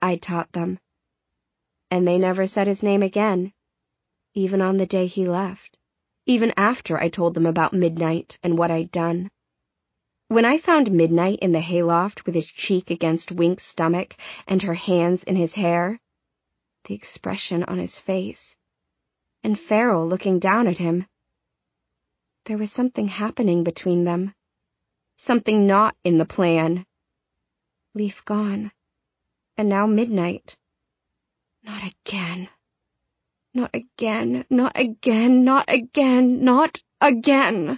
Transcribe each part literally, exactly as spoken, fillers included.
I taught them. And they never said his name again, even on the day he left, even after I told them about Midnight and what I'd done. When I found Midnight in the hayloft with his cheek against Wink's stomach and her hands in his hair, the expression on his face, and Farrell looking down at him, there was something happening between them, something not in the plan. Leaf gone, and now Midnight. Not again. Not again, not again, not again, not again.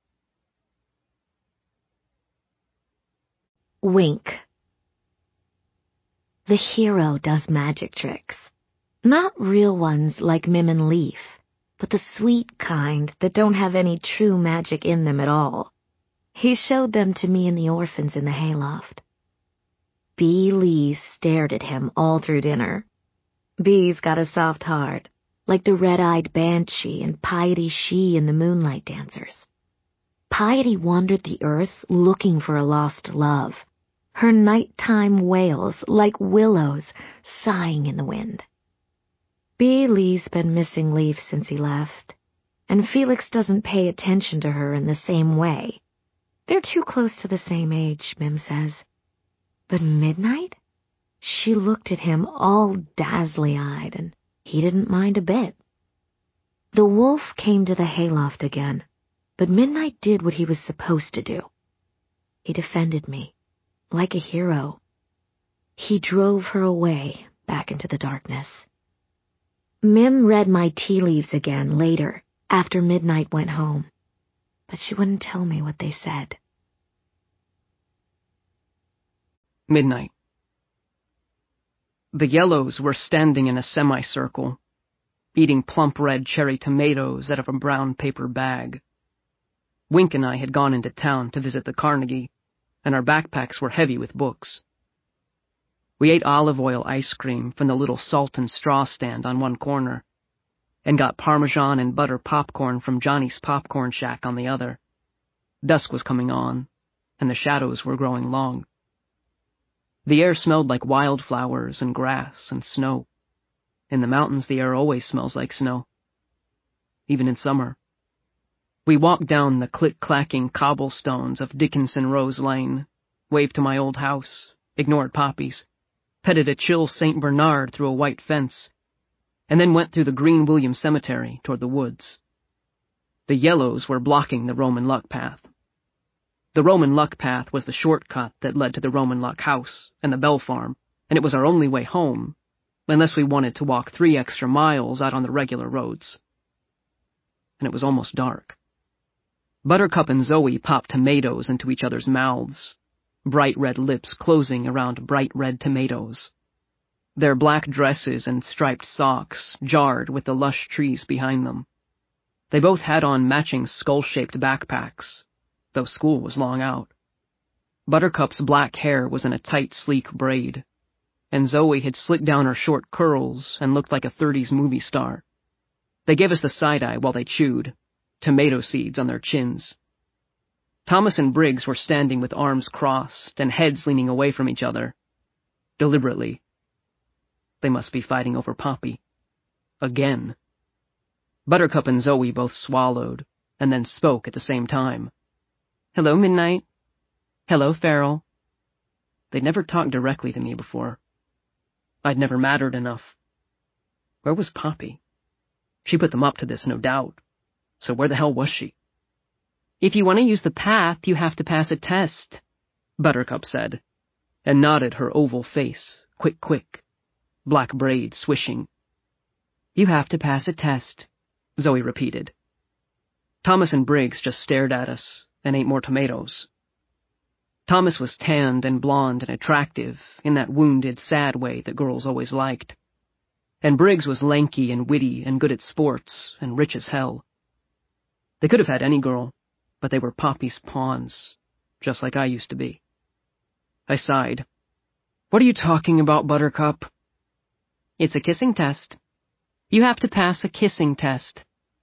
Wink. The hero does magic tricks. Not real ones like Mim and Leaf, but the sweet kind that don't have any true magic in them at all. He showed them to me and the orphans in the hayloft. Bee Lee stared at him all through dinner. Bee's got a soft heart, like the red-eyed banshee and Piety She and the moonlight dancers. Piety wandered the earth looking for a lost love, her nighttime wails like willows sighing in the wind. Bee Lee's been missing Leaf since he left, and Felix doesn't pay attention to her in the same way. They're too close to the same age, Mim says. But Midnight? She looked at him all dazzly-eyed, and he didn't mind a bit. The wolf came to the hayloft again, but Midnight did what he was supposed to do. He defended me, like a hero. He drove her away back into the darkness. Mim read my tea leaves again later, after Midnight went home, but she wouldn't tell me what they said. Midnight. The yellows were standing in a semicircle, eating plump red cherry tomatoes out of a brown paper bag. Wink and I had gone into town to visit the Carnegie, and our backpacks were heavy with books. We ate olive oil ice cream from the little salt and straw stand on one corner, and got Parmesan and butter popcorn from Johnny's Popcorn Shack on the other. Dusk was coming on, and the shadows were growing long. The air smelled like wildflowers and grass and snow. In the mountains, the air always smells like snow, even in summer. We walked down the click-clacking cobblestones of Dickinson Rose Lane, waved to my old house, ignored poppies, petted a chill Saint Bernard through a white fence, and then went through the green William Cemetery toward the woods. The yellows were blocking the Roman Luck Path. The Roman Luck Path was the shortcut that led to the Roman Luck House and the Bell Farm, and it was our only way home, unless we wanted to walk three extra miles out on the regular roads. And it was almost dark. Buttercup and Zoe popped tomatoes into each other's mouths, bright red lips closing around bright red tomatoes. Their black dresses and striped socks jarred with the lush trees behind them. They both had on matching skull-shaped backpacks, though school was long out. Buttercup's black hair was in a tight, sleek braid, and Zoe had slicked down her short curls and looked like a thirties movie star. They gave us the side-eye while they chewed, tomato seeds on their chins. Thomas and Briggs were standing with arms crossed and heads leaning away from each other. Deliberately. They must be fighting over Poppy. Again. Buttercup and Zoe both swallowed, and then spoke at the same time. Hello, Midnight. Hello, Farrell. They'd never talked directly to me before. I'd never mattered enough. Where was Poppy? She put them up to this, no doubt. So where the hell was she? If you want to use the path, you have to pass a test, Buttercup said, and nodded her oval face, quick, quick, black braids swishing. You have to pass a test, Zoe repeated. Thomas and Briggs just stared at us and ate more tomatoes. Thomas was tanned and blonde and attractive in that wounded, sad way that girls always liked. And Briggs was lanky and witty and good at sports and rich as hell. They could have had any girl, but they were Poppy's pawns, just like I used to be. I sighed. What are you talking about, Buttercup? It's a kissing test. You have to pass a kissing test.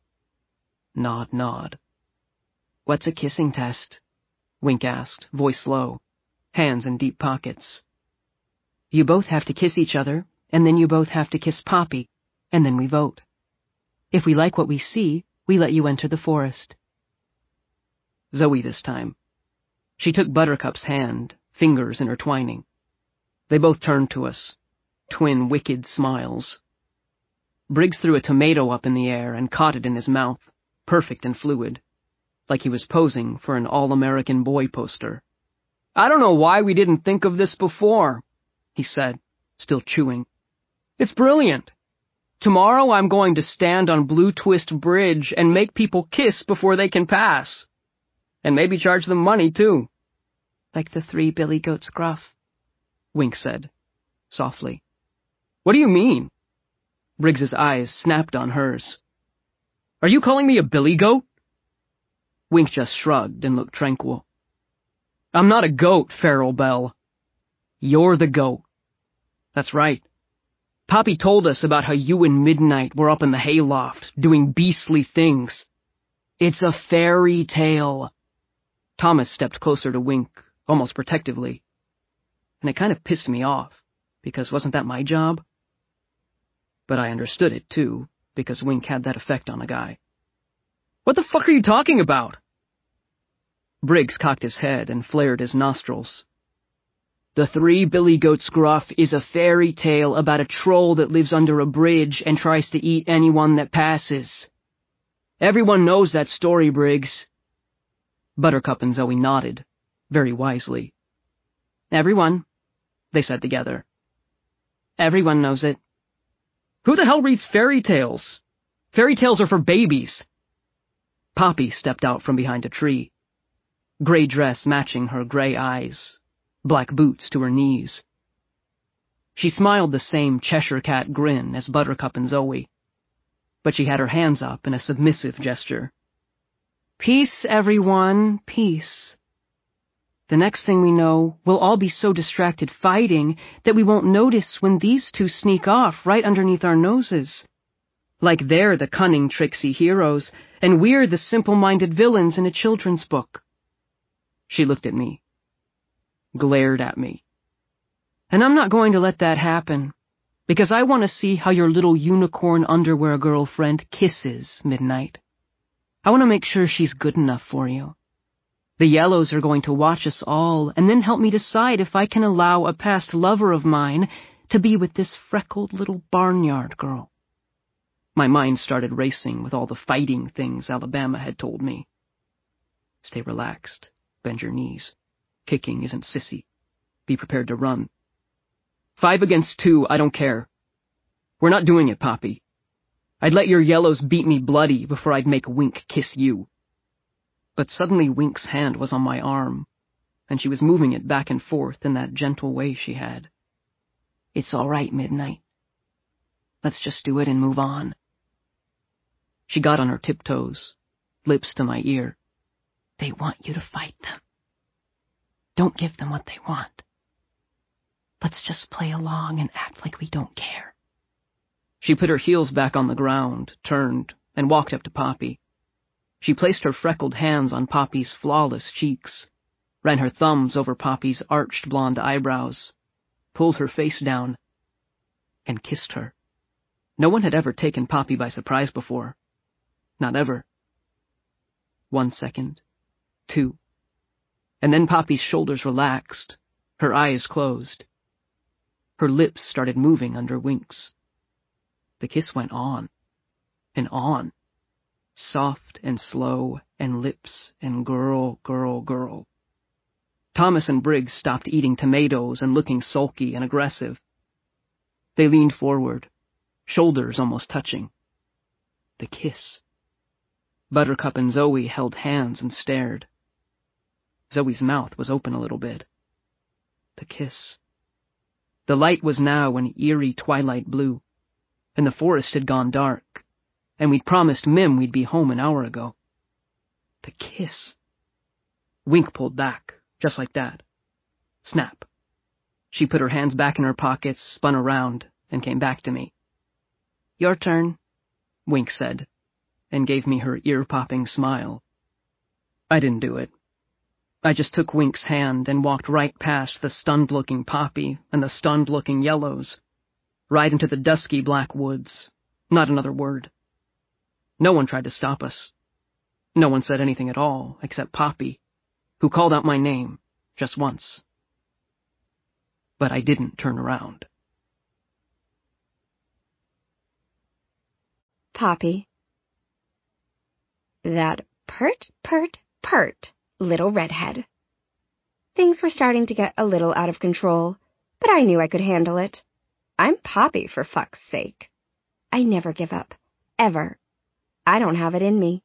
Nod, nod. What's a kissing test? Wink asked, voice low, hands in deep pockets. You both have to kiss each other, and then you both have to kiss Poppy, and then we vote. If we like what we see, we let you enter the forest. Zoe this time. She took Buttercup's hand, fingers intertwining. They both turned to us, twin wicked smiles. Briggs threw a tomato up in the air and caught it in his mouth, perfect and fluid, like he was posing for an All-American Boy poster. I don't know why we didn't think of this before, he said, still chewing. It's brilliant. Tomorrow I'm going to stand on Blue Twist Bridge and make people kiss before they can pass. And maybe charge them money, too. Like the three billy goats gruff, Wink said, softly. What do you mean? Briggs's eyes snapped on hers. Are you calling me a billy goat? Wink just shrugged and looked tranquil. I'm not a goat, Farrell Bell. You're the goat. That's right. Poppy told us about how you and Midnight were up in the hayloft, doing beastly things. It's a fairy tale. Thomas stepped closer to Wink, almost protectively. And it kind of pissed me off, because wasn't that my job? But I understood it, too, because Wink had that effect on a guy. What the fuck are you talking about? Briggs cocked his head and flared his nostrils. The Three Billy Goats Gruff is a fairy tale about a troll that lives under a bridge and tries to eat anyone that passes. Everyone knows that story, Briggs. Buttercup and Zoe nodded, very wisely. Everyone, they said together. Everyone knows it. Who the hell reads fairy tales? Fairy tales are for babies. Poppy stepped out from behind a tree, gray dress matching her gray eyes, black boots to her knees. She smiled the same Cheshire Cat grin as Buttercup and Zoe, but she had her hands up in a submissive gesture. Peace, everyone, peace. The next thing we know, we'll all be so distracted fighting that we won't notice when these two sneak off right underneath our noses. Like they're the cunning, tricksy heroes, and we're the simple-minded villains in a children's book. She looked at me, glared at me. And I'm not going to let that happen, because I want to see how your little unicorn underwear girlfriend kisses Midnight. I want to make sure she's good enough for you. The Yellows are going to watch us all and then help me decide if I can allow a past lover of mine to be with this freckled little barnyard girl. My mind started racing with all the fighting things Alabama had told me. Stay relaxed. Bend your knees. Kicking isn't sissy. Be prepared to run. Five against two, I don't care. We're not doing it, Poppy. I'd let your Yellows beat me bloody before I'd make Wink kiss you. But suddenly Wink's hand was on my arm, and she was moving it back and forth in that gentle way she had. It's all right, Midnight. Let's just do it and move on. She got on her tiptoes, lips to my ear. They want you to fight them. Don't give them what they want. Let's just play along and act like we don't care. She put her heels back on the ground, turned, and walked up to Poppy. She placed her freckled hands on Poppy's flawless cheeks, ran her thumbs over Poppy's arched blonde eyebrows, pulled her face down, and kissed her. No one had ever taken Poppy by surprise before. Not ever. One second, two, and then Poppy's shoulders relaxed, her eyes closed. Her lips started moving under Wink's. The kiss went on, and on. Soft and slow, and lips, and girl, girl, girl. Thomas and Briggs stopped eating tomatoes and looking sulky and aggressive. They leaned forward, shoulders almost touching. The kiss. Buttercup and Zoe held hands and stared. Zoe's mouth was open a little bit. The kiss. The light was now an eerie twilight blue, and the forest had gone dark. And we'd promised Mim we'd be home an hour ago. The kiss. Wink pulled back, just like that. Snap. She put her hands back in her pockets, spun around, and came back to me. Your turn, Wink said, and gave me her ear-popping smile. I didn't do it. I just took Wink's hand and walked right past the stunned-looking Poppy and the stunned-looking Yellows, right into the dusky black woods. Not another word. No one tried to stop us. No one said anything at all, except Poppy, who called out my name just once. But I didn't turn around. Poppy. That pert, pert, pert little redhead. Things were starting to get a little out of control, but I knew I could handle it. I'm Poppy, for fuck's sake. I never give up. Ever. I don't have it in me.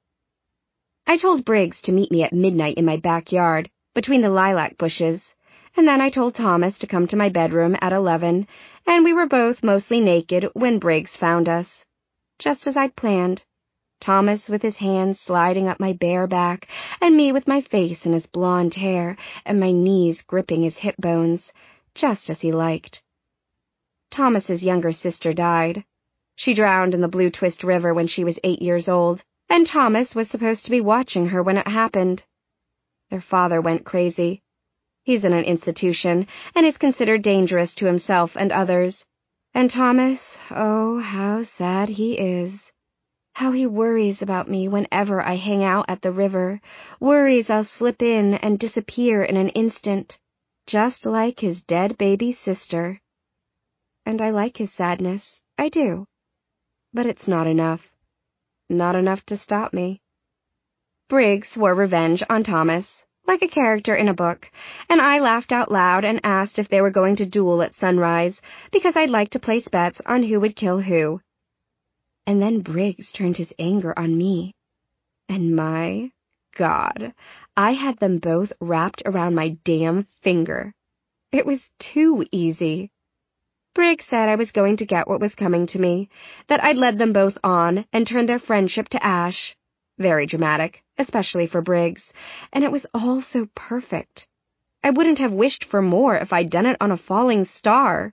I told Briggs to meet me at midnight in my backyard, between the lilac bushes, and then I told Thomas to come to my bedroom at eleven, and we were both mostly naked when Briggs found us. Just as I'd planned. Thomas with his hands sliding up my bare back, and me with my face in his blonde hair, and my knees gripping his hip bones, just as he liked. Thomas's younger sister died. She drowned in the Blue Twist River when she was eight years old, and Thomas was supposed to be watching her when it happened. Their father went crazy. He's in an institution, and is considered dangerous to himself and others. And Thomas, oh, how sad he is. How he worries about me whenever I hang out at the river, worries I'll slip in and disappear in an instant, just like his dead baby sister. And I like his sadness, I do. But it's not enough. Not enough to stop me. Briggs swore revenge on Thomas, like a character in a book, and I laughed out loud and asked if they were going to duel at sunrise, because I'd like to place bets on who would kill who. And then Briggs turned his anger on me. And my God, I had them both wrapped around my damn finger. It was too easy. Briggs said I was going to get what was coming to me, that I'd led them both on and turned their friendship to ash. Very dramatic, especially for Briggs, and it was all so perfect. I wouldn't have wished for more if I'd done it on a falling star.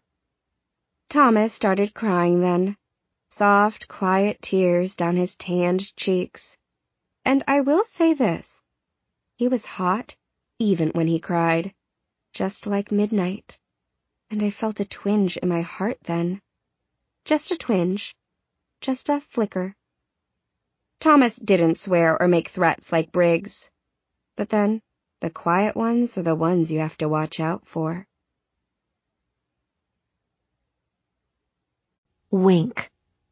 Thomas started crying then. Soft, quiet tears down his tanned cheeks. And I will say this. He was hot, even when he cried. Just like midnight. And I felt a twinge in my heart then. Just a twinge. Just a flicker. Thomas didn't swear or make threats like Briggs. But then, the quiet ones are the ones you have to watch out for. Wink.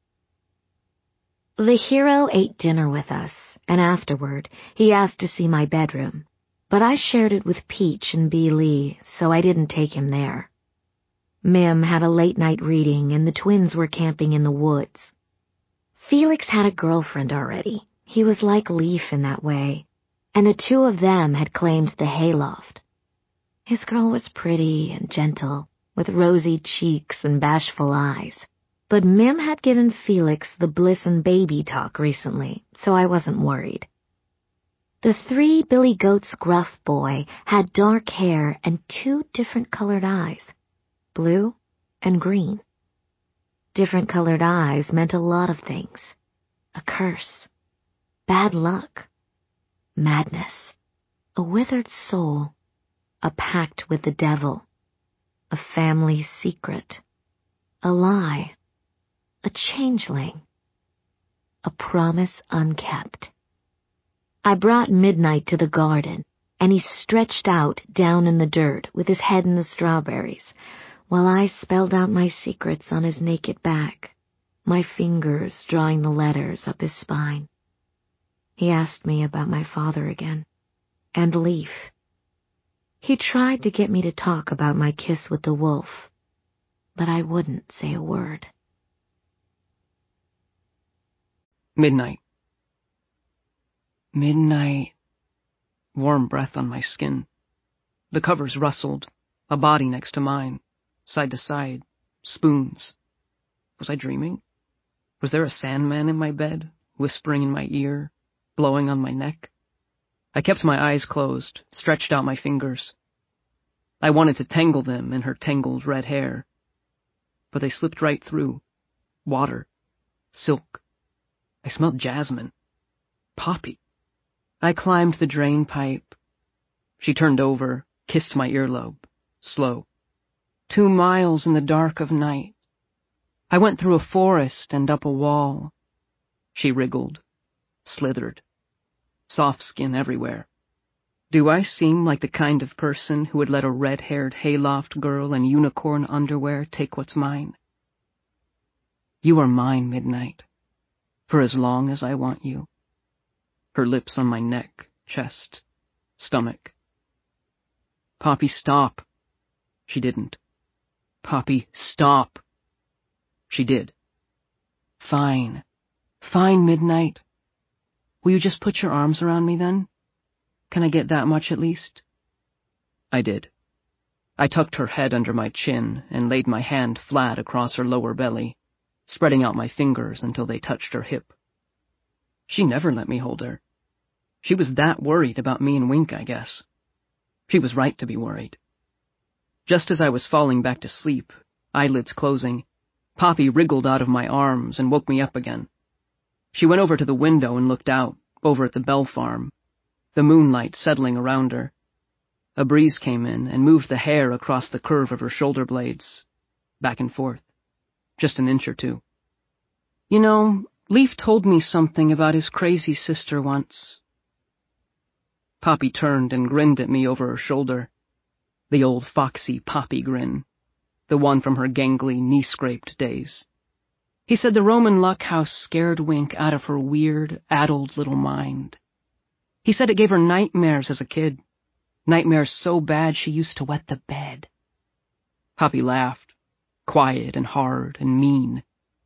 The hero ate dinner with us, and afterward, he asked to see my bedroom, but I shared it with Peach and Bee Lee, so I didn't take him there. Mim had a late-night reading, and the twins were camping in the woods. Felix had a girlfriend already. He was like Leaf in that way, and the two of them had claimed the hayloft. His girl was pretty and gentle, with rosy cheeks and bashful eyes. But Mim had given Felix the bliss and baby talk recently, so I wasn't worried. The three Billy Goat's gruff boy had dark hair and two different colored eyes, blue and green. Different colored eyes meant a lot of things. A curse, bad luck, madness, a withered soul, a pact with the devil, a family secret, a lie, a changeling, a promise unkept. I brought Midnight to the garden, and he stretched out down in the dirt with his head in the strawberries, while I spelled out my secrets on his naked back, my fingers drawing the letters up his spine. He asked me about my father again, and Leaf. He tried to get me to talk about my kiss with the wolf, but I wouldn't say a word. Midnight. Midnight. Warm breath on my skin. The covers rustled, a body next to mine, side to side, spoons. Was I dreaming? Was there a Sandman in my bed, whispering in my ear, blowing on my neck? I kept my eyes closed, stretched out my fingers. I wanted to tangle them in her tangled red hair, but they slipped right through. Water. Silk. I smelled jasmine. Poppy. I climbed the drain pipe. She turned over, kissed my earlobe, slow. Two miles in the dark of night. I went through a forest and up a wall. She wriggled, slithered. Soft skin everywhere. Do I seem like the kind of person who would let a red-haired hayloft girl in unicorn underwear take what's mine? You are mine, Midnight, for as long as I want you. Her lips on my neck, chest, stomach. Poppy, stop. She didn't. Poppy, stop. She did. Fine. Fine, Midnight. Will you just put your arms around me then? Can I get that much at least? I did. I tucked her head under my chin and laid my hand flat across her lower belly, spreading out my fingers until they touched her hip. She never let me hold her. She was that worried about me and Wink, I guess. She was right to be worried. Just as I was falling back to sleep, eyelids closing, Poppy wriggled out of my arms and woke me up again. She went over to the window and looked out, over at the Bell Farm, the moonlight settling around her. A breeze came in and moved the hair across the curve of her shoulder blades, back and forth, just an inch or two. You know, Leaf told me something about his crazy sister once. Poppy turned and grinned at me over her shoulder. The old foxy Poppy grin, the one from her gangly, knee-scraped days. He said the Roman Luck House scared Wink out of her weird, addled little mind. He said it gave her nightmares as a kid, nightmares so bad she used to wet the bed. Poppy laughed, quiet and hard and mean.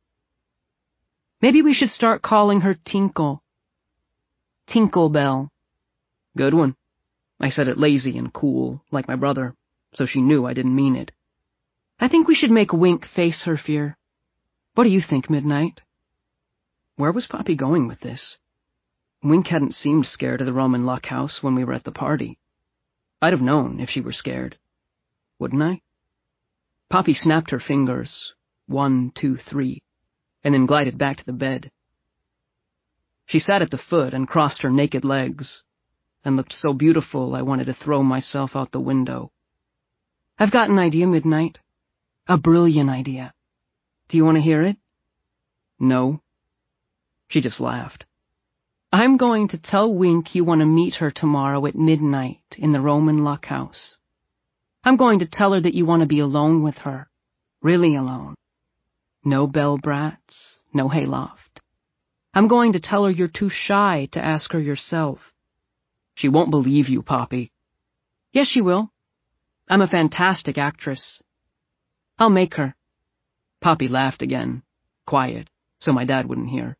Maybe we should start calling her Tinkle. Tinkle Bell. Good one. I said it lazy and cool, like my brother, so she knew I didn't mean it. I think we should make Wink face her fear. What do you think, Midnight? Where was Poppy going with this? Wink hadn't seemed scared of the Roman Luck House when we were at the party. I'd have known if she were scared. Wouldn't I? Poppy snapped her fingers, one, two, three, and then glided back to the bed. She sat at the foot and crossed her naked legs, and looked so beautiful I wanted to throw myself out the window. I've got an idea, Midnight. A brilliant idea. Do you want to hear it? No. She just laughed. I'm going to tell Wink you want to meet her tomorrow at midnight in the Roman Luck House. I'm going to tell her that you want to be alone with her. Really alone. No bell brats, no hayloft. I'm going to tell her you're too shy to ask her yourself. She won't believe you, Poppy. Yes, she will. I'm a fantastic actress. I'll make her. Poppy laughed again, quiet, so my dad wouldn't hear.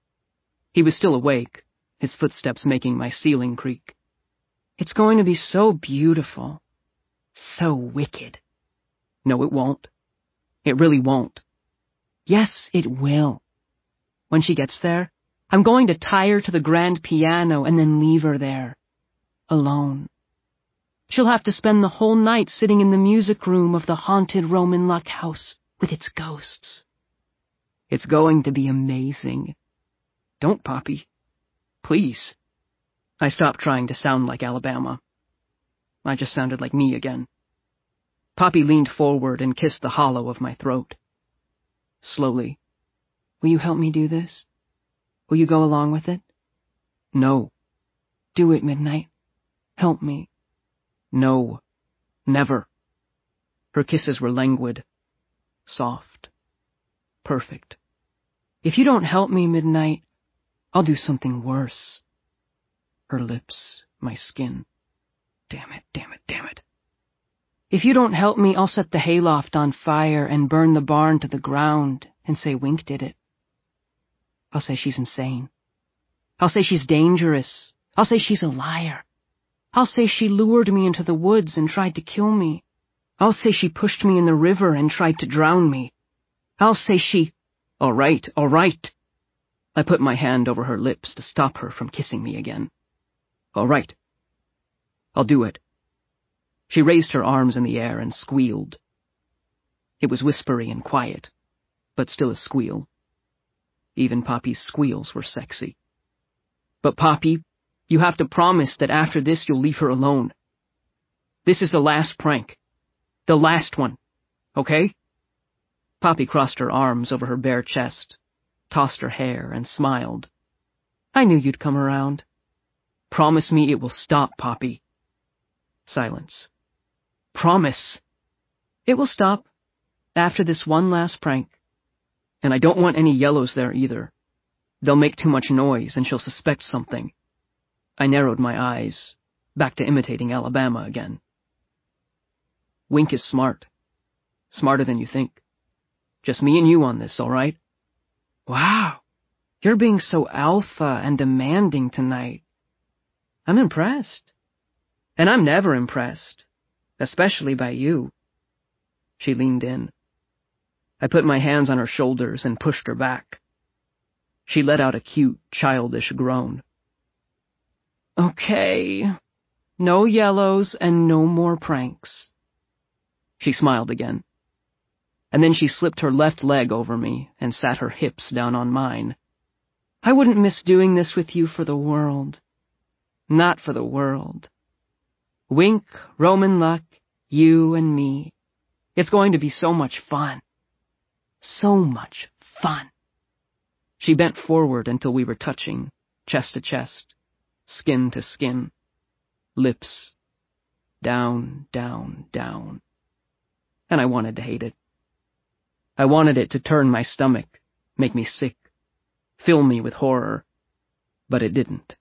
He was still awake, his footsteps making my ceiling creak. It's going to be so beautiful. So wicked. No, it won't. It really won't. Yes, it will. When she gets there, I'm going to tie her to the grand piano and then leave her there. Alone. She'll have to spend the whole night sitting in the music room of the haunted Roman Luck House with its ghosts. It's going to be amazing. Don't, Poppy. Please. I stopped trying to sound like Alabama. I just sounded like me again. Poppy leaned forward and kissed the hollow of my throat. Slowly. Will you help me do this? Will you go along with it? No. Do it, Midnight. Help me. No. Never. Her kisses were languid. Soft. Perfect. If you don't help me, Midnight, I'll do something worse. Her lips, my skin. Damn it, damn it, damn it. If you don't help me, I'll set the hayloft on fire and burn the barn to the ground and say Wink did it. I'll say she's insane. I'll say she's dangerous. I'll say she's a liar. I'll say she lured me into the woods and tried to kill me. I'll say she pushed me in the river and tried to drown me. I'll say she... All right, all right. I put my hand over her lips to stop her from kissing me again. All right. I'll do it. She raised her arms in the air and squealed. It was whispery and quiet, but still a squeal. Even Poppy's squeals were sexy. But Poppy, you have to promise that after this you'll leave her alone. This is the last prank. The last one. Okay? Poppy crossed her arms over her bare chest, tossed her hair, and smiled. I knew you'd come around. Promise me it will stop, Poppy. Silence. Promise. It will stop. After this one last prank. And I don't want any yellows there either. They'll make too much noise and she'll suspect something. I narrowed my eyes, back to imitating Alabama again. Wink is smart. Smarter than you think. Just me and you on this, all right? Wow, you're being so alpha and demanding tonight. I'm impressed. And I'm never impressed, especially by you. She leaned in. I put my hands on her shoulders and pushed her back. She let out a cute, childish groan. Okay, no yellows and no more pranks. She smiled again. And then she slipped her left leg over me and sat her hips down on mine. I wouldn't miss doing this with you for the world. Not for the world. Wink, Roman luck, you and me. It's going to be so much fun. So much fun. She bent forward until we were touching, chest to chest, skin to skin, lips, down, down, down. And I wanted to hate it. I wanted it to turn my stomach, make me sick, fill me with horror, but it didn't.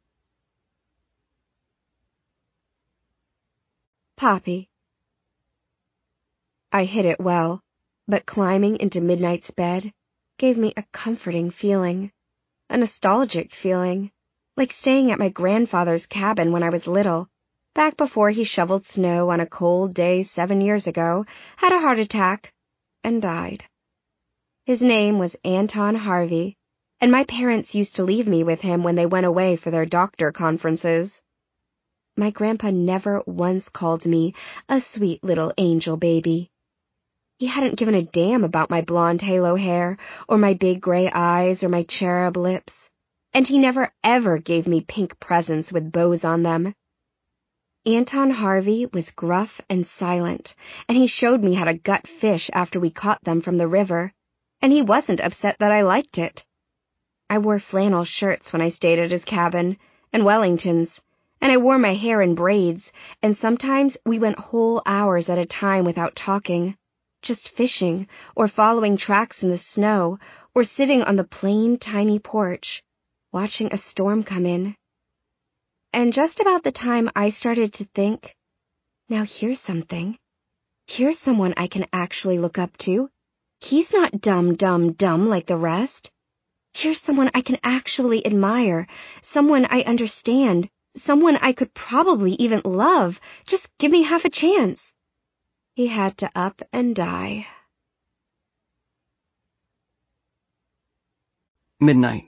Poppy. I hid it well, but climbing into Midnight's bed gave me a comforting feeling, a nostalgic feeling, like staying at my grandfather's cabin when I was little, back before he shoveled snow on a cold day seven years ago, had a heart attack, and died. His name was Anton Harvey, and my parents used to leave me with him when they went away for their doctor conferences. My grandpa never once called me a sweet little angel baby. He hadn't given a damn about my blonde halo hair, or my big gray eyes, or my cherub lips, and he never ever gave me pink presents with bows on them. Anton Harvey was gruff and silent, and he showed me how to gut fish after we caught them from the river, and he wasn't upset that I liked it. I wore flannel shirts when I stayed at his cabin, and Wellingtons, and I wore my hair in braids, and sometimes we went whole hours at a time without talking, just fishing, or following tracks in the snow, or sitting on the plain, tiny porch, watching a storm come in. And just about the time I started to think, now here's something. Here's someone I can actually look up to. He's not dumb, dumb, dumb like the rest. Here's someone I can actually admire, someone I understand, someone I could probably even love. Just give me half a chance. He had to up and die. Midnight.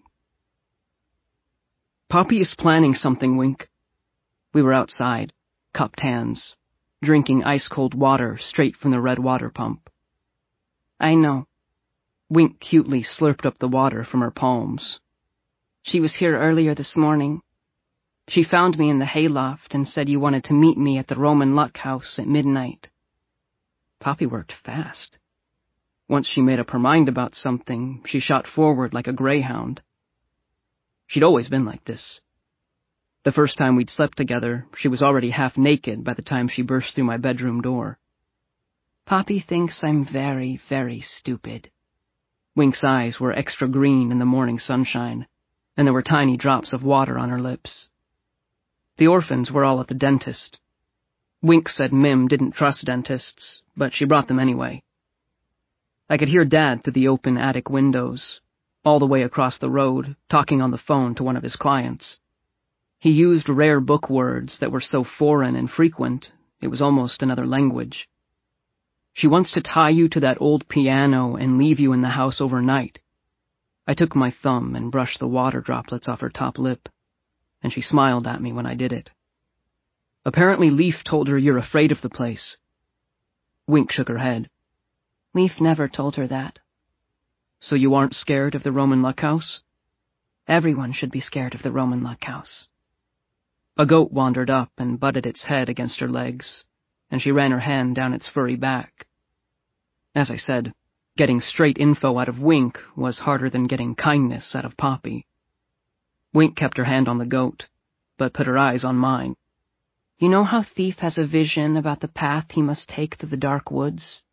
Poppy is planning something, Wink. We were outside, cupped hands, drinking ice-cold water straight from the red water pump. I know. Wink cutely slurped up the water from her palms. She was here earlier this morning. She found me in the hayloft and said you wanted to meet me at the Roman Luck House at midnight. Poppy worked fast. Once she made up her mind about something, she shot forward like a greyhound. She'd always been like this. The first time we'd slept together, she was already half naked by the time she burst through my bedroom door. Poppy thinks I'm very, very stupid. Wink's eyes were extra green in the morning sunshine, and there were tiny drops of water on her lips. The orphans were all at the dentist. Wink said Mim didn't trust dentists, but she brought them anyway. I could hear Dad through the open attic windows, all the way across the road, talking on the phone to one of his clients. He used rare book words that were so foreign and frequent, it was almost another language. She wants to tie you to that old piano and leave you in the house overnight. I took my thumb and brushed the water droplets off her top lip, and she smiled at me when I did it. Apparently Leaf told her you're afraid of the place. Wink shook her head. Leaf never told her that. So you aren't scared of the Roman Luck House? Everyone should be scared of the Roman Luck House. A goat wandered up and butted its head against her legs, and she ran her hand down its furry back. As I said, getting straight info out of Wink was harder than getting kindness out of Poppy. Wink kept her hand on the goat, but put her eyes on mine. You know how Thief has a vision about the path he must take through the dark woods?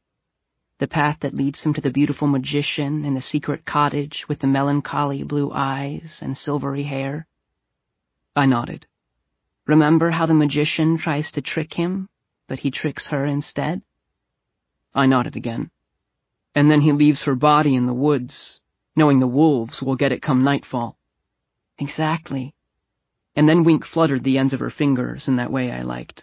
The path that leads him to the beautiful magician in the secret cottage with the melancholy blue eyes and silvery hair? I nodded. Remember how the magician tries to trick him, but he tricks her instead? I nodded again. And then he leaves her body in the woods, knowing the wolves will get it come nightfall. Exactly. And then Wink fluttered the ends of her fingers in that way I liked.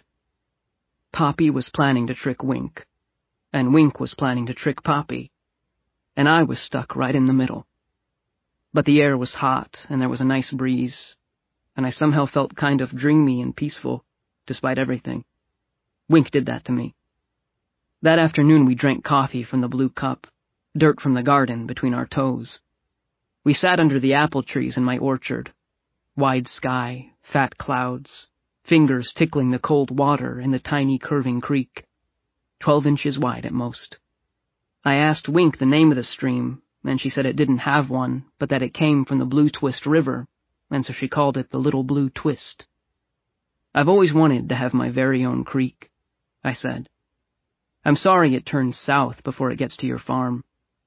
Poppy was planning to trick Wink, and Wink was planning to trick Poppy, and I was stuck right in the middle. But the air was hot, and there was a nice breeze, and I somehow felt kind of dreamy and peaceful, despite everything. Wink did that to me. That afternoon we drank coffee from the blue cup, dirt from the garden between our toes. We sat under the apple trees in my orchard. Wide sky, fat clouds, fingers tickling the cold water in the tiny curving creek, twelve inches wide at most. I asked Wink the name of the stream, and she said it didn't have one, but that it came from the Blue Twist River, and so she called it the Little Blue Twist. I've always wanted to have my very own creek, I said. I'm sorry it turns south before it gets to your farm.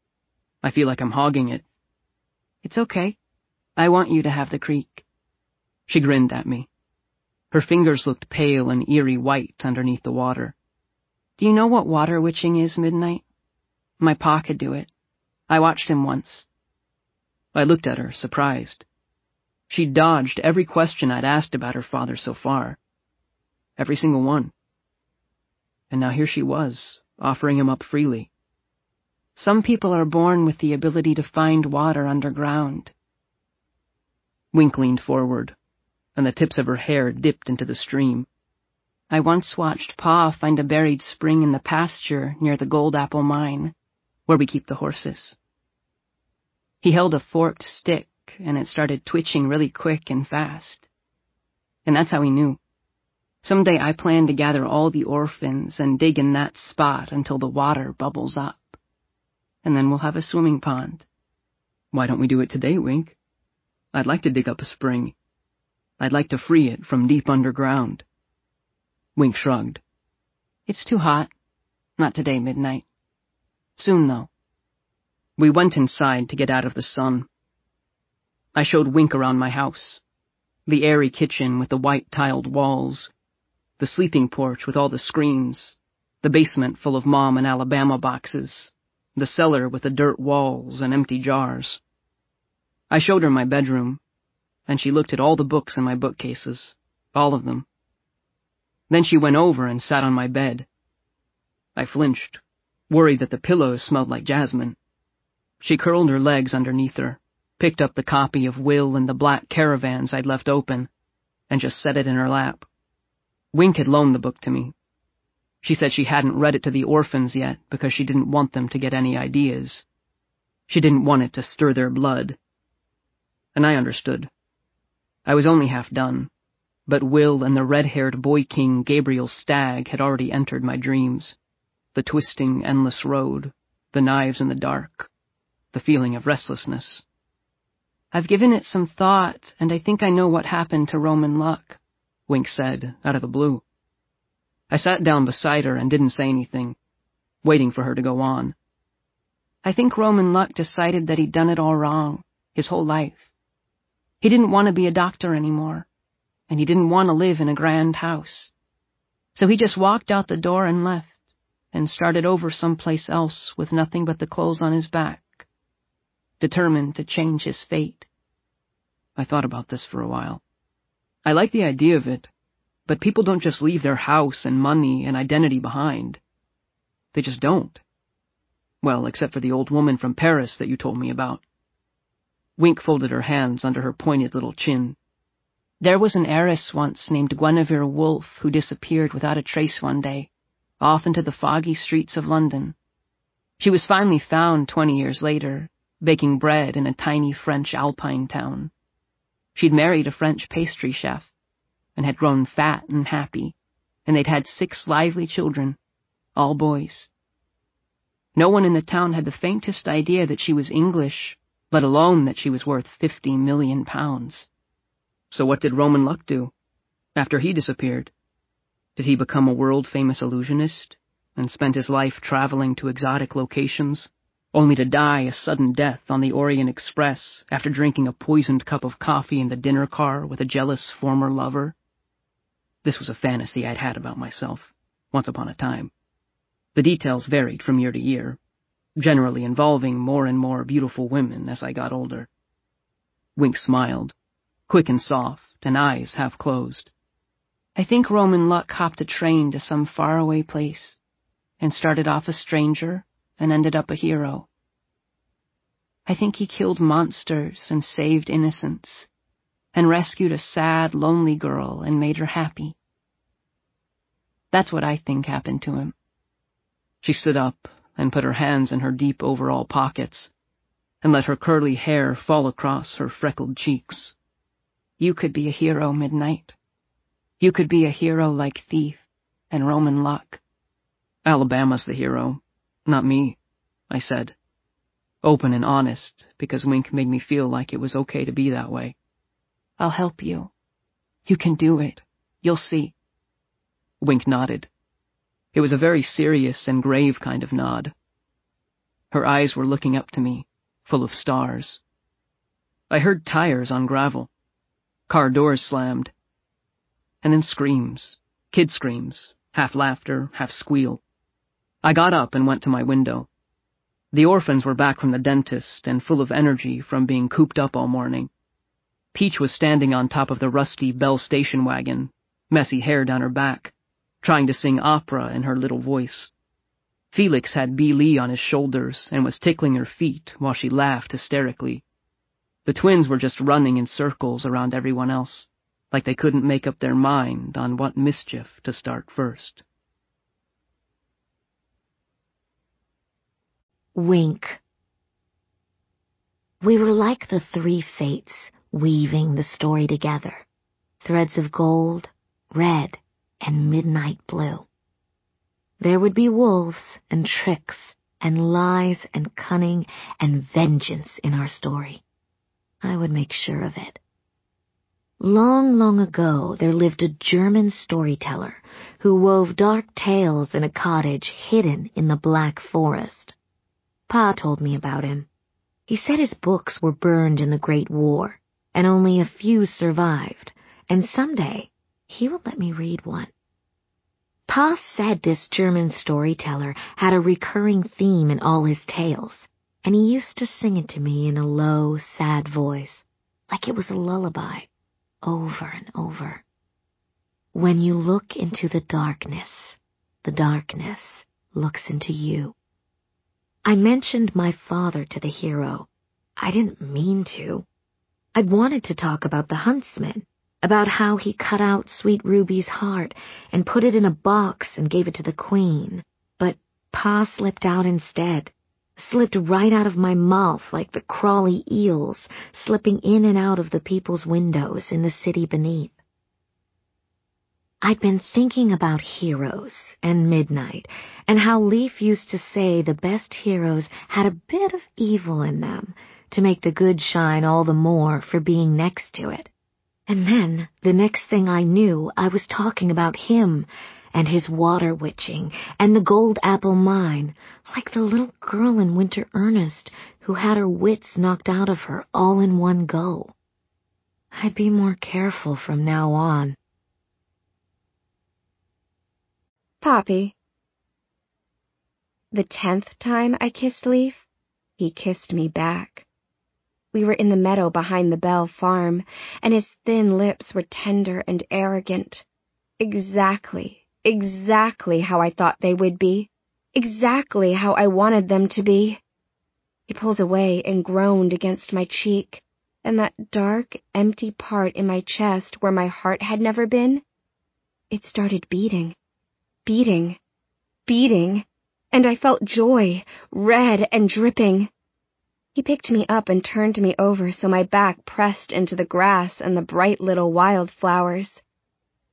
I feel like I'm hogging it. It's okay. I want you to have the creek. She grinned at me. Her fingers looked pale and eerie white underneath the water. Do you know what water witching is, Midnight? My pa could do it. I watched him once. I looked at her, surprised. She dodged every question I'd asked about her father so far. Every single one. And now here she was, offering him up freely. Some people are born with the ability to find water underground. Wink leaned forward, and the tips of her hair dipped into the stream. I once watched Pa find a buried spring in the pasture near the Gold Apple Mine, where we keep the horses. He held a forked stick, and it started twitching really quick and fast. And that's how he knew. Someday I plan to gather all the orphans and dig in that spot until the water bubbles up. And then we'll have a swimming pond. Why don't we do it today, Wink? I'd like to dig up a spring. I'd like to free it from deep underground. Wink shrugged. It's too hot. Not today, Midnight. Soon, though. We went inside to get out of the sun. I showed Wink around my house. The airy kitchen with the white tiled walls, the sleeping porch with all the screens, the basement full of Mom and Alabama boxes, the cellar with the dirt walls and empty jars. I showed her my bedroom, and she looked at all the books in my bookcases, all of them. Then she went over and sat on my bed. I flinched, worried that the pillows smelled like jasmine. She curled her legs underneath her, picked up the copy of Will and the Black Caravans I'd left open, and just set it in her lap. Wink had loaned the book to me. She said she hadn't read it to the orphans yet because she didn't want them to get any ideas. She didn't want it to stir their blood. And I understood. I was only half done, but Will and the red-haired boy king Gabriel Stagg had already entered my dreams. The twisting, endless road, the knives in the dark, the feeling of restlessness. I've given it some thought, and I think I know what happened to Roman Luck, Wink said, out of the blue. I sat down beside her and didn't say anything, waiting for her to go on. I think Roman Luck decided that he'd done it all wrong, his whole life. He didn't want to be a doctor anymore, and he didn't want to live in a grand house. So he just walked out the door and left, and started over someplace else with nothing but the clothes on his back, determined to change his fate. I thought about this for a while. I like the idea of it, but people don't just leave their house and money and identity behind. They just don't. Well, except for the old woman from Paris that you told me about. Wink folded her hands under her pointed little chin. There was an heiress once named Guinevere Woolf who disappeared without a trace one day, off into the foggy streets of London. She was finally found twenty years later, baking bread in a tiny French alpine town. She'd married a French pastry chef, and had grown fat and happy, and they'd had six lively children, all boys. No one in the town had the faintest idea that she was English, let alone that she was worth fifty million pounds. So what did Roman Luck do after he disappeared? Did he become a world-famous illusionist and spend his life traveling to exotic locations, only to die a sudden death on the Orient Express after drinking a poisoned cup of coffee in the dinner car with a jealous former lover? This was a fantasy I'd had about myself, once upon a time. The details varied from year to year, generally involving more and more beautiful women as I got older. Wink smiled, quick and soft, and eyes half closed. I think Roman Luck hopped a train to some faraway place and started off a stranger and ended up a hero. I think he killed monsters and saved innocents and rescued a sad, lonely girl and made her happy. That's what I think happened to him. She stood up and put her hands in her deep overall pockets and let her curly hair fall across her freckled cheeks. You could be a hero, Midnight. You could be a hero like Thief and Roman Luck. Alabama's the hero, not me, I said. Open and honest, because Wink made me feel like it was okay to be that way. I'll help you. You can do it. You'll see. Wink nodded. It was a very serious and grave kind of nod. Her eyes were looking up to me, full of stars. I heard tires on gravel. Car doors slammed. And then screams, kid screams, half laughter, half squeal. I got up and went to my window. The orphans were back from the dentist and full of energy from being cooped up all morning. Peach was standing on top of the rusty Bell station wagon, messy hair down her back, trying to sing opera in her little voice. Felix had Bee Lee on his shoulders and was tickling her feet while she laughed hysterically. The twins were just running in circles around everyone else, like they couldn't make up their mind on what mischief to start first. Wink. We were like the three fates weaving the story together, threads of gold, red, and midnight blue. There would be wolves and tricks and lies and cunning and vengeance in our story. I would make sure of it. Long, long ago, there lived a German storyteller who wove dark tales in a cottage hidden in the Black Forest. Pa told me about him. He said his books were burned in the Great War, and only a few survived, and someday he would let me read one. Pa said this German storyteller had a recurring theme in all his tales, and he used to sing it to me in a low, sad voice, like it was a lullaby. Over and over. When you look into the darkness, the darkness looks into you. I mentioned my father to the hero. I didn't mean to. I'd wanted to talk about the huntsman, about how he cut out Sweet Ruby's heart and put it in a box and gave it to the queen, but Pa slipped out instead. Slipped right out of my mouth like the crawly eels slipping in and out of the people's windows in the city beneath. I'd been thinking about heroes and midnight and how Leaf used to say the best heroes had a bit of evil in them to make the good shine all the more for being next to it. And then, the next thing I knew, I was talking about him and his water witching, and the gold apple mine, like the little girl in Winter Earnest who had her wits knocked out of her all in one go. I'd be more careful from now on. Poppy. The tenth time I kissed Leaf, he kissed me back. We were in the meadow behind the Bell farm, and his thin lips were tender and arrogant. Exactly. Exactly how I thought they would be. Exactly how I wanted them to be. He pulled away and groaned against my cheek, and that dark, empty part in my chest where my heart had never been, it started beating, beating, beating, and I felt joy, red and dripping. He picked me up and turned me over so my back pressed into the grass and the bright little wildflowers.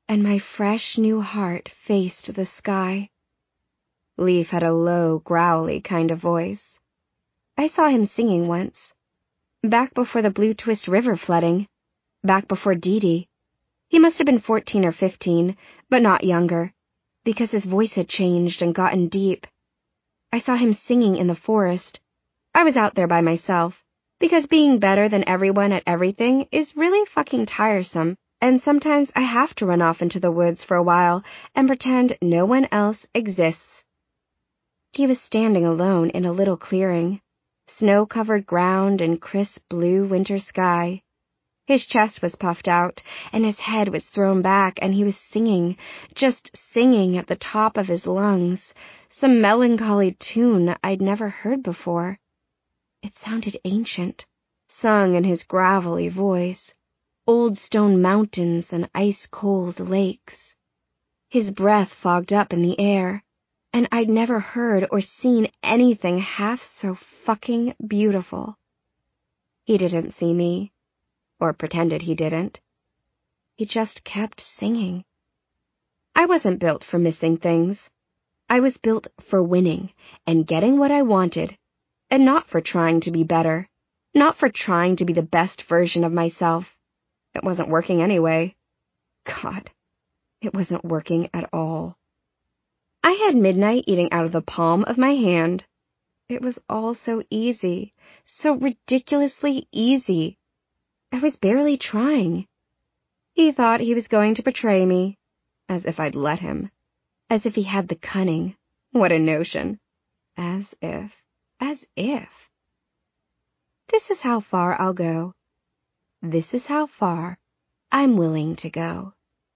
and my fresh new heart faced the sky. Leaf had a low, growly kind of voice. I saw him singing once. Back before the Blue Twist River flooding. Back before Dee Dee. He must have been fourteen or fifteen, but not younger, because his voice had changed and gotten deep. I saw him singing in the forest. I was out there by myself, because being better than everyone at everything is really fucking tiresome, and sometimes I have to run off into the woods for a while and pretend no one else exists. He was standing alone in a little clearing, snow-covered ground and crisp blue winter sky. His chest was puffed out, and his head was thrown back, and he was singing, just singing at the top of his lungs, some melancholy tune I'd never heard before. It sounded ancient, sung in his gravelly voice, old stone mountains and ice-cold lakes. His breath fogged up in the air, and I'd never heard or seen anything half so fucking beautiful. He didn't see me. Or pretended he didn't. He just kept singing. I wasn't built for missing things. I was built for winning and getting what I wanted, and not for trying to be better, not for trying to be the best version of myself. It wasn't working anyway. God, it wasn't working at all. I had midnight eating out of the palm of my hand. It was all so easy, so ridiculously easy. I was barely trying. He thought he was going to betray me, as if I'd let him, as if he had the cunning. What a notion. As if, as if. This is how far I'll go. This is how far I'm willing to go.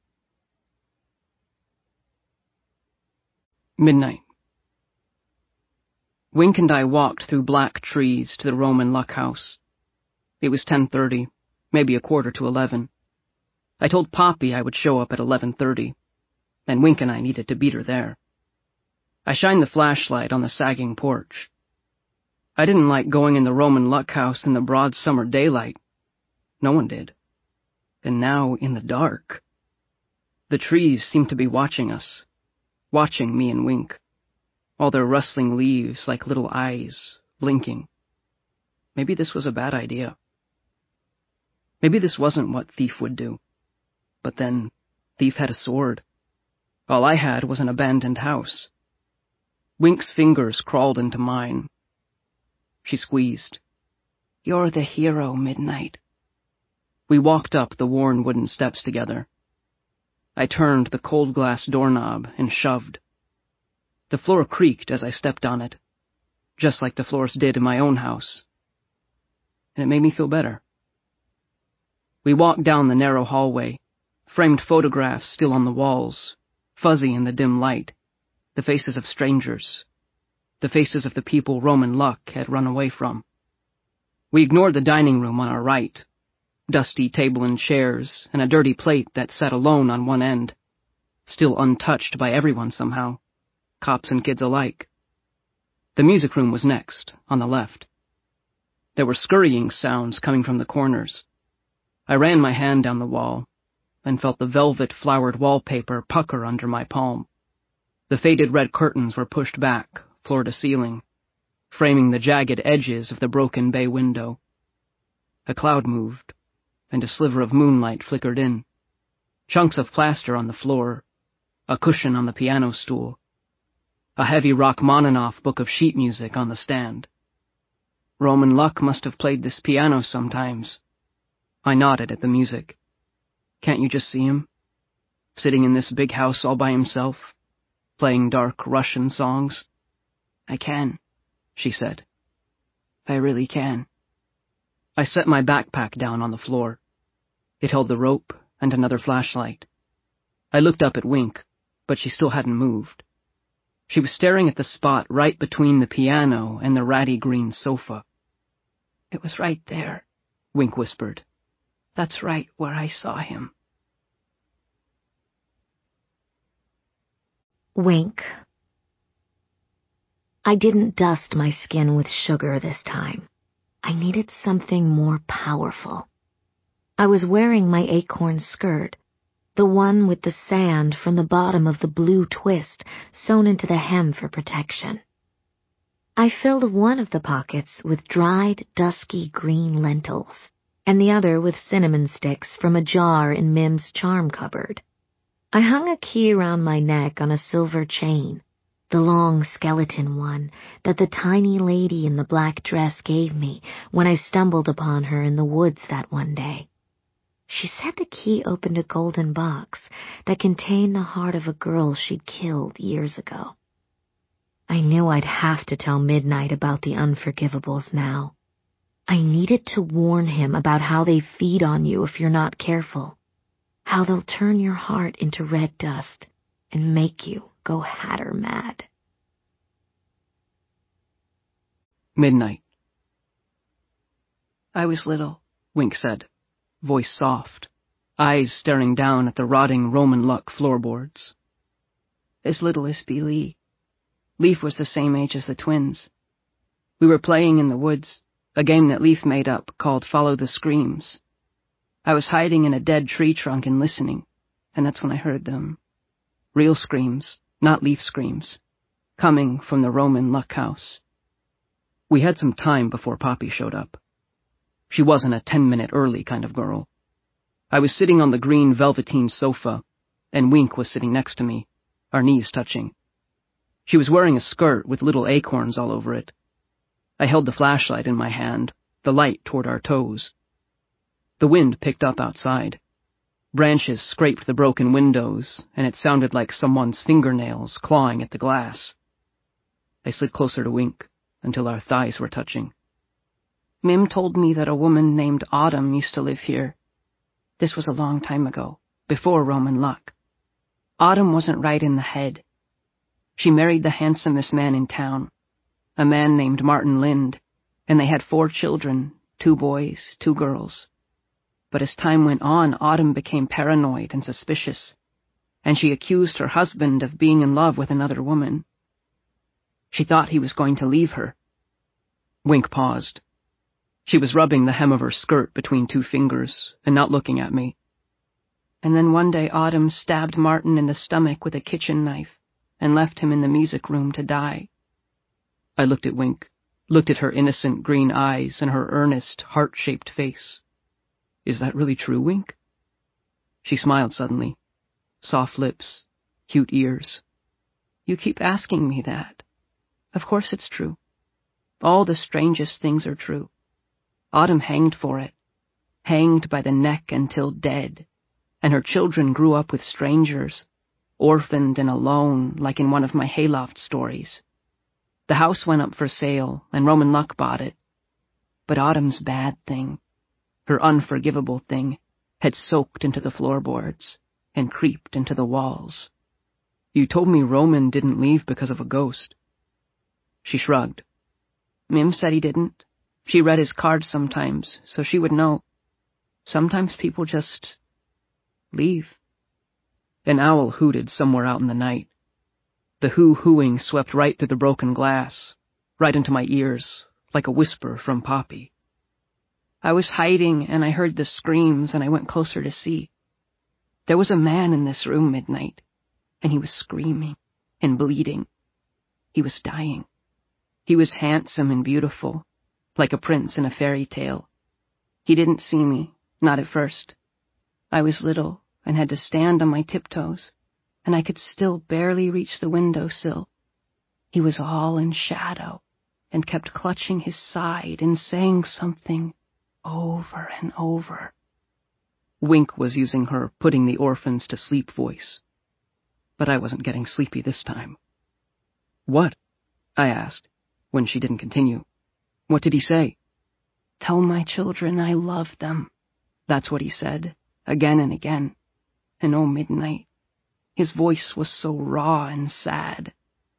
Midnight. Wink and I walked through black trees to the Roman Luck House. It was ten thirty. Maybe a quarter to eleven. I told Poppy I would show up at eleven thirty, and Wink and I needed to beat her there. I shined the flashlight on the sagging porch. I didn't like going in the Roman Luck House in the broad summer daylight. No one did. And now, in the dark, the trees seemed to be watching us, watching me and Wink, all their rustling leaves like little eyes, blinking. Maybe this was a bad idea. Maybe this wasn't what Thief would do. But then, Thief had a sword. All I had was an abandoned house. Wink's fingers crawled into mine. She squeezed. You're the hero, Midnight. We walked up the worn wooden steps together. I turned the cold glass doorknob and shoved. The floor creaked as I stepped on it, just like the floors did in my own house. And it made me feel better. We walked down the narrow hallway, framed photographs still on the walls, fuzzy in the dim light, the faces of strangers, the faces of the people Roman Luck had run away from. We ignored the dining room on our right, dusty table and chairs, and a dirty plate that sat alone on one end, still untouched by everyone somehow, cops and kids alike. The music room was next, on the left. There were scurrying sounds coming from the corners. I ran my hand down the wall, and felt the velvet-flowered wallpaper pucker under my palm. The faded red curtains were pushed back, floor to ceiling, framing the jagged edges of the broken bay window. A cloud moved, and a sliver of moonlight flickered in. Chunks of plaster on the floor, a cushion on the piano stool, a heavy Rachmaninoff book of sheet music on the stand. Roman Luck must have played this piano sometimes. I nodded at the music. Can't you just see him? Sitting in this big house all by himself, playing dark Russian songs? I can, she said. I really can. I set my backpack down on the floor. It held the rope and another flashlight. I looked up at Wink, but she still hadn't moved. She was staring at the spot right between the piano and the ratty green sofa. It was right there, Wink whispered. That's right where I saw him. Wink. I didn't dust my skin with sugar this time. I needed something more powerful. I was wearing my acorn skirt, the one with the sand from the bottom of the blue twist sewn into the hem for protection. I filled one of the pockets with dried, dusky green lentils, and the other with cinnamon sticks from a jar in Mim's charm cupboard. I hung a key around my neck on a silver chain, the long skeleton one that the tiny lady in the black dress gave me when I stumbled upon her in the woods that one day. She said the key opened a golden box that contained the heart of a girl she'd killed years ago. I knew I'd have to tell Midnight about the Unforgivables now. I needed to warn him about how they feed on you if you're not careful, how they'll turn your heart into red dust and make you go hatter mad. Midnight. I was little, Wink said, voice soft, eyes staring down at the rotting Roman luck floorboards. As little as B. Lee. Leaf was the same age as the twins. We were playing in the woods, a game that Leaf made up called Follow the Screams. I was hiding in a dead tree trunk and listening, and that's when I heard them. Real screams, not Leaf screams, coming from the Roman luck house. We had some time before Poppy showed up. She wasn't a ten-minute early kind of girl. I was sitting on the green velveteen sofa, and Wink was sitting next to me, our knees touching. She was wearing a skirt with little acorns all over it. I held the flashlight in my hand, the light toward our toes. The wind picked up outside. Branches scraped the broken windows, and it sounded like someone's fingernails clawing at the glass. I slid closer to Wink until our thighs were touching. Mim told me that a woman named Autumn used to live here. This was a long time ago, before Roman luck. Autumn wasn't right in the head. She married the handsomest man in town, a man named Martin Lind, and they had four children, two boys, two girls. But as time went on, Autumn became paranoid and suspicious, and she accused her husband of being in love with another woman. She thought he was going to leave her. Wink paused. She was rubbing the hem of her skirt between two fingers and not looking at me. And then one day Autumn stabbed Martin in the stomach with a kitchen knife and left him in the music room to die. I looked at Wink, looked at her innocent green eyes and her earnest, heart-shaped face. Is that really true, Wink? She smiled suddenly. Soft lips, cute ears. You keep asking me that. Of course it's true. All the strangest things are true. Autumn hanged for it, hanged by the neck until dead, and her children grew up with strangers, orphaned and alone like in one of my hayloft stories. The house went up for sale, and Roman luck bought it. But Autumn's bad thing, her unforgivable thing, had soaked into the floorboards and creeped into the walls. You told me Roman didn't leave because of a ghost. She shrugged. Mim said he didn't. She read his cards sometimes, so she would know. Sometimes people just leave. An owl hooted somewhere out in the night. The hoo-hooing swept right through the broken glass, right into my ears, like a whisper from Poppy. I was hiding, and I heard the screams, and I went closer to see. There was a man in this room Midnight, and he was screaming and bleeding. He was dying. He was handsome and beautiful, like a prince in a fairy tale. He didn't see me, not at first. I was little and had to stand on my tiptoes, and I could still barely reach the windowsill. He was all in shadow and kept clutching his side and saying something over and over. Wink was using her putting the orphans to sleep voice, but I wasn't getting sleepy this time. What? I asked, when she didn't continue. What did he say? Tell my children I love them. That's what he said, again and again. And oh, Midnight, his voice was so raw and sad.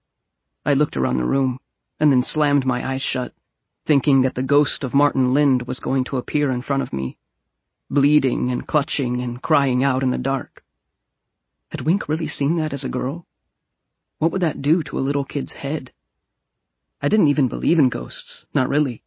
I looked around the room, and then slammed my eyes shut, thinking that the ghost of Martin Lind was going to appear in front of me, bleeding and clutching and crying out in the dark. Had Wink really seen that as a girl? What would that do to a little kid's head? I didn't even believe in ghosts, not really.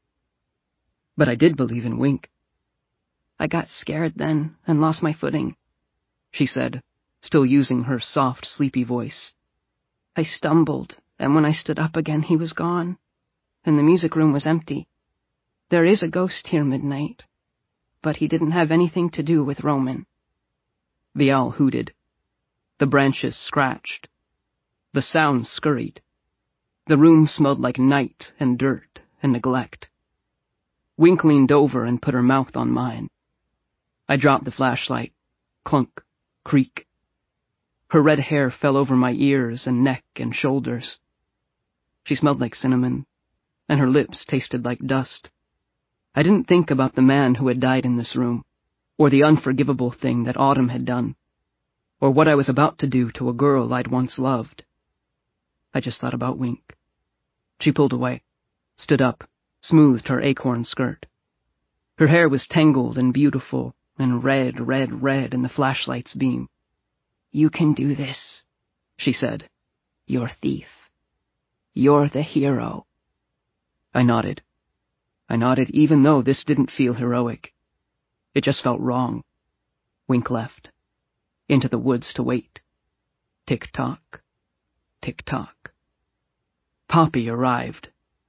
But I did believe in Wink. I got scared then and lost my footing. she said, still using her soft, sleepy voice. I stumbled, and when I stood up again, he was gone, and the music room was empty. There is a ghost here, Midnight, but he didn't have anything to do with Roman. The owl hooted. The branches scratched. The sound scurried. The room smelled like night and dirt and neglect. Wink leaned over and put her mouth on mine. I dropped the flashlight. Clunk, creak. Her red hair fell over my ears and neck and shoulders. She smelled like cinnamon, and her lips tasted like dust. I didn't think about the man who had died in this room, or the unforgivable thing that Autumn had done, or what I was about to do to a girl I'd once loved. I just thought about Wink. She pulled away, stood up, smoothed her acorn skirt. Her hair was tangled and beautiful, and red, red, red in the flashlight's beam. You can do this, she said. You're thief. You're the hero. I nodded. I nodded even though this didn't feel heroic. It just felt wrong. Wink left. Into the woods to wait. Tick-tock. Tick-tock. Poppy arrived.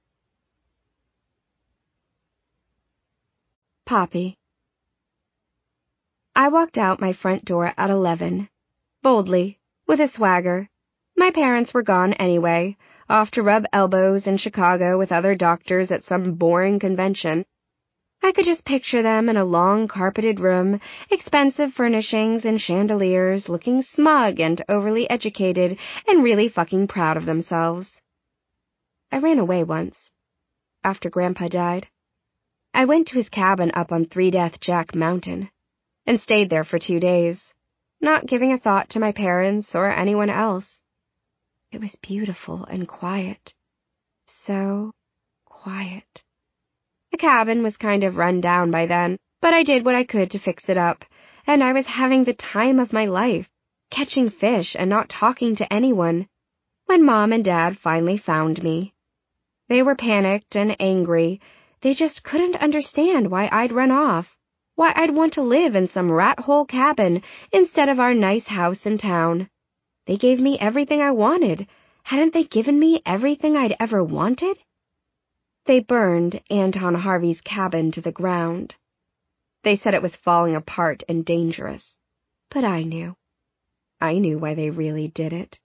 Poppy. I walked out my front door at eleven. Boldly, with a swagger. My parents were gone anyway, off to rub elbows in Chicago with other doctors at some boring convention. I could just picture them in a long carpeted room, expensive furnishings and chandeliers, looking smug and overly educated and really fucking proud of themselves. I ran away once, after Grandpa died. I went to his cabin up on Three Death Jack Mountain, and stayed there for two days, not giving a thought to my parents or anyone else. It was beautiful and quiet. So quiet. The cabin was kind of run down by then, but I did what I could to fix it up, and I was having the time of my life, catching fish and not talking to anyone, when Mom and Dad finally found me. They were panicked and angry. They just couldn't understand why I'd run off, why I'd want to live in some rat-hole cabin instead of our nice house in town. They gave me everything I wanted. Hadn't they given me everything I'd ever wanted? They burned Anton Harvey's cabin to the ground. They said it was falling apart and dangerous. But I knew. I knew why they really did it.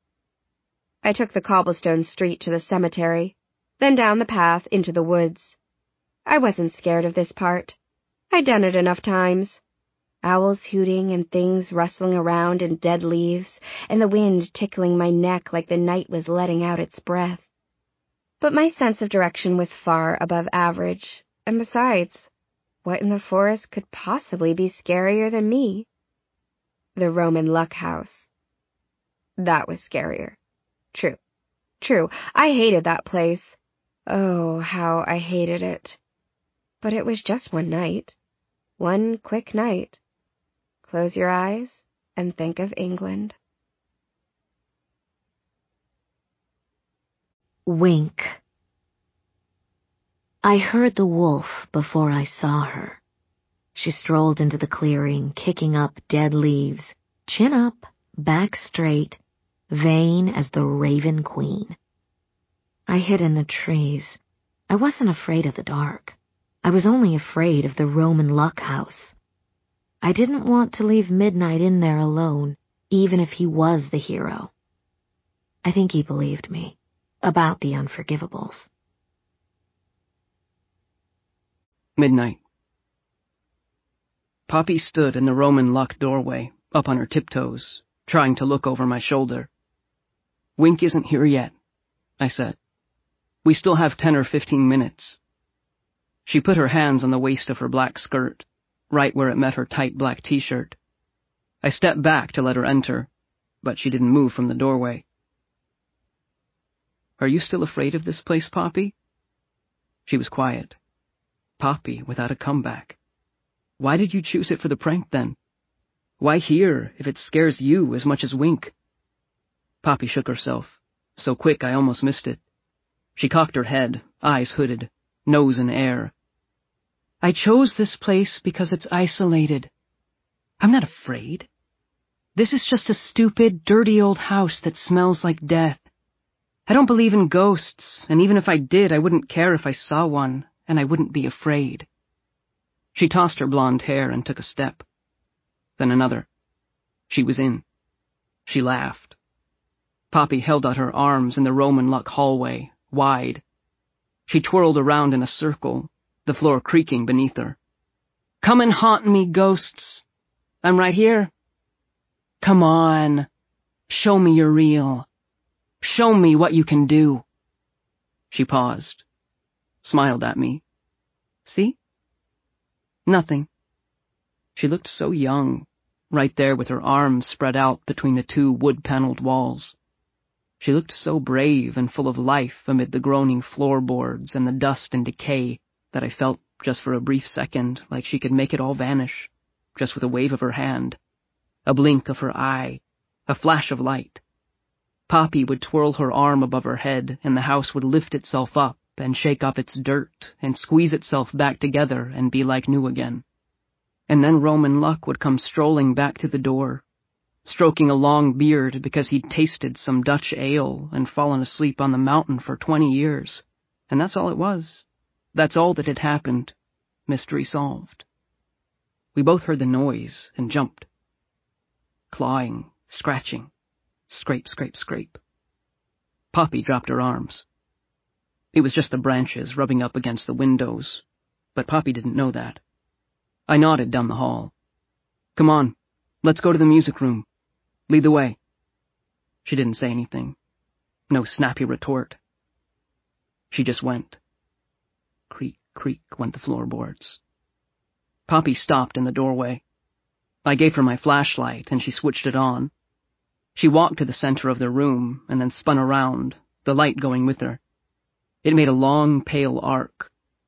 I took the cobblestone street to the cemetery, then down the path into the woods. I wasn't scared of this part. I'd done it enough times. Owls hooting and things rustling around in dead leaves, and the wind tickling my neck like the night was letting out its breath. But my sense of direction was far above average, and besides, what in the forest could possibly be scarier than me? The Roman Luck House. That was scarier. True. True. I hated that place. Oh, how I hated it. But it was just one night. One quick night. Close your eyes and think of England. Wink. I heard the wolf before I saw her. She strolled into the clearing, kicking up dead leaves, chin up, back straight, vain as the Raven Queen. I hid in the trees. I wasn't afraid of the dark. I was only afraid of the Roman Luck House. I didn't want to leave Midnight in there alone, even if he was the hero. I think he believed me about the unforgivables. Midnight. Poppy stood in the Roman Luck doorway, up on her tiptoes, trying to look over my shoulder. Wink isn't here yet, I said. We still have ten or fifteen minutes. She put her hands on the waist of her black skirt, right where it met her tight black t-shirt. I stepped back to let her enter, but she didn't move from the doorway. Are you still afraid of this place, Poppy? She was quiet. Poppy without a comeback. Why did you choose it for the prank, then? Why here, if it scares you as much as Wink? Poppy shook herself, so quick I almost missed it. She cocked her head, eyes hooded, nose in air. I chose this place because it's isolated. I'm not afraid. This is just a stupid, dirty old house that smells like death. I don't believe in ghosts, and even if I did, I wouldn't care if I saw one, and I wouldn't be afraid. She tossed her blonde hair and took a step. Then another. She was in. She laughed. Poppy held out her arms in the Roman luck hallway, wide. She twirled around in a circle, the floor creaking beneath her. Come and haunt me, ghosts. I'm right here. Come on. Show me you're real. Show me what you can do. She paused, smiled at me. See? Nothing. She looked so young, right there with her arms spread out between the two wood-paneled walls. She looked so brave and full of life amid the groaning floorboards and the dust and decay that I felt, just for a brief second, like she could make it all vanish, just with a wave of her hand, a blink of her eye, a flash of light. Poppy would twirl her arm above her head, and the house would lift itself up and shake off its dirt and squeeze itself back together and be like new again. And then Roman Luck would come strolling back to the door, stroking a long beard because he'd tasted some Dutch ale and fallen asleep on the mountain for twenty years. And that's all it was. That's all that had happened. Mystery solved. We both heard the noise and jumped. Clawing, scratching, scrape, scrape, scrape. Poppy dropped her arms. It was just the branches rubbing up against the windows, but Poppy didn't know that. I nodded down the hall. Come on, let's go to the music room. Lead the way. She didn't say anything. No snappy retort. She just went. Creak, creak went the floorboards. Poppy stopped in the doorway. I gave her my flashlight, and she switched it on. She walked to the center of the room, and then spun around, the light going with her. It made a long, pale arc.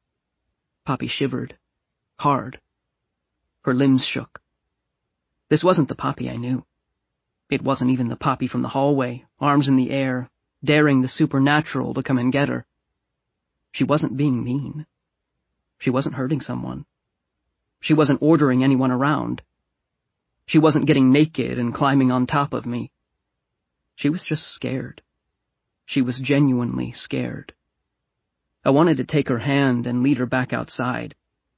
Poppy shivered. Hard. Her limbs shook. This wasn't the Poppy I knew. It wasn't even the Poppy from the hallway, arms in the air, daring the supernatural to come and get her. She wasn't being mean. She wasn't hurting someone. She wasn't ordering anyone around. She wasn't getting naked and climbing on top of me. She was just scared. She was genuinely scared. I wanted to take her hand and lead her back outside.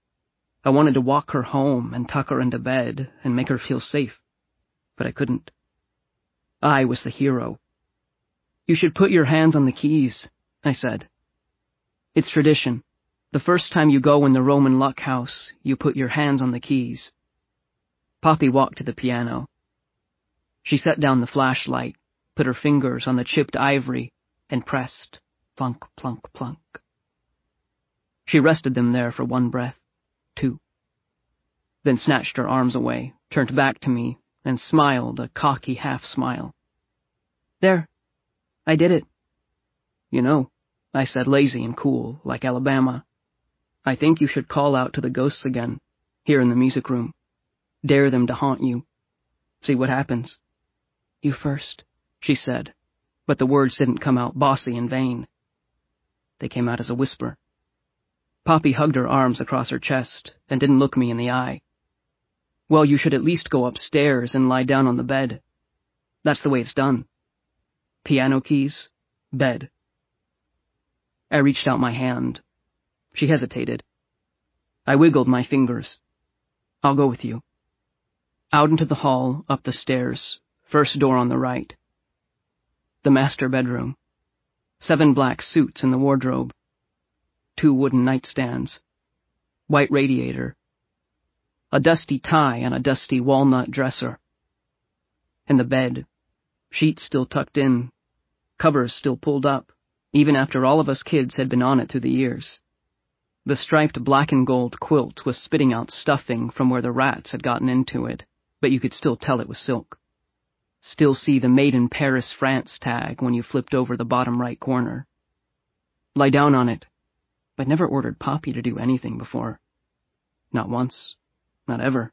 I wanted to walk her home and tuck her into bed and make her feel safe, but I couldn't. I was the hero. You should put your hands on the keys, I said. It's tradition. The first time you go in the Roman Luck house, you put your hands on the keys. Poppy walked to the piano. She set down the flashlight, put her fingers on the chipped ivory, and pressed, plunk, plunk, plunk. She rested them there for one breath, two. Then snatched her arms away, turned back to me, and smiled a cocky half-smile. There, I did it. You know, I said, lazy and cool, like Alabama. I think you should call out to the ghosts again, here in the music room. Dare them to haunt you. See what happens. You first, she said, but the words didn't come out bossy and vain. They came out as a whisper. Poppy hugged her arms across her chest and didn't look me in the eye. Well, you should at least go upstairs and lie down on the bed. That's the way it's done. Piano keys, bed. I reached out my hand. She hesitated. I wiggled my fingers. I'll go with you. Out into the hall, up the stairs, first door on the right. The master bedroom. Seven black suits in the wardrobe. Two wooden nightstands. White radiator. A dusty tie on a dusty walnut dresser. And the bed. Sheets still tucked in. Covers still pulled up, even after all of us kids had been on it through the years. The striped black and gold quilt was spitting out stuffing from where the rats had gotten into it, but you could still tell it was silk. Still see the Made in Paris, France tag when you flipped over the bottom right corner. Lie down on it. I'd never ordered Poppy to do anything before. Not once. Not ever.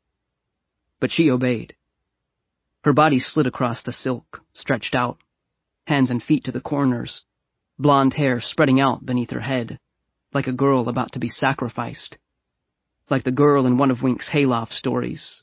But she obeyed. Her body slid across the silk, stretched out, hands and feet to the corners, blonde hair spreading out beneath her head, like a girl about to be sacrificed. Like the girl in one of Wink's hayloft stories,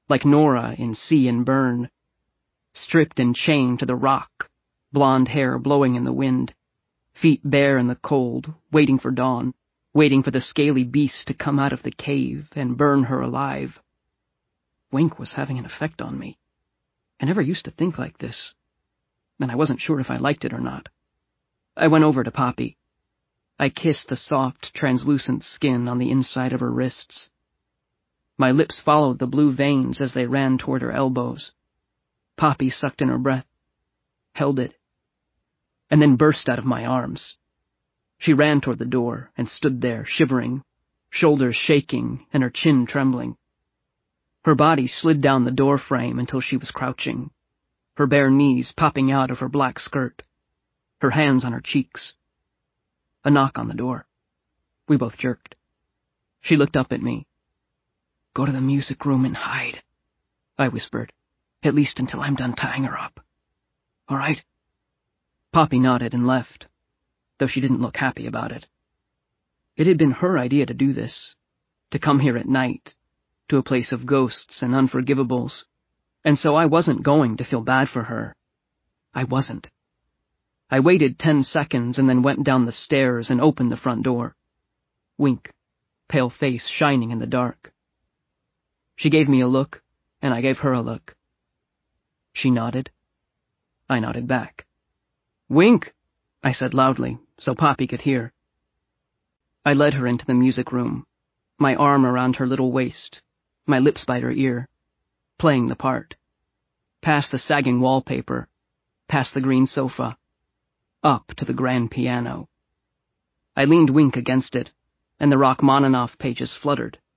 like Nora in See and Burn. Stripped and chained to the rock, blonde hair blowing in the wind, feet bare in the cold, waiting for dawn, waiting for the scaly beast to come out of the cave and burn her alive. Wink was having an effect on me. I never used to think like this, and I wasn't sure if I liked it or not. I went over to Poppy. I kissed the soft, translucent skin on the inside of her wrists. My lips followed the blue veins as they ran toward her elbows. Poppy sucked in her breath, held it, and then burst out of my arms. She ran toward the door and stood there, shivering, shoulders shaking and her chin trembling. Her body slid down the door frame until she was crouching, her bare knees popping out of her black skirt, her hands on her cheeks. A knock on the door. We both jerked. She looked up at me. "Go to the music room and hide," I whispered, "at least until I'm done tying her up. All right?" Poppy nodded and left, though she didn't look happy about it. It had been her idea to do this, to come here at night, to a place of ghosts and unforgivables, and so I wasn't going to feel bad for her. I wasn't. I waited ten seconds and then went down the stairs and opened the front door. Wink, pale face shining in the dark. She gave me a look, and I gave her a look. She nodded. I nodded back. "Wink," I said loudly, so Poppy could hear. I led her into the music room, my arm around her little waist, my lips by her ear, playing the part. Past the sagging wallpaper, past the green sofa, up to the grand piano. I leaned Wink against it, and the Rachmaninoff pages fluttered,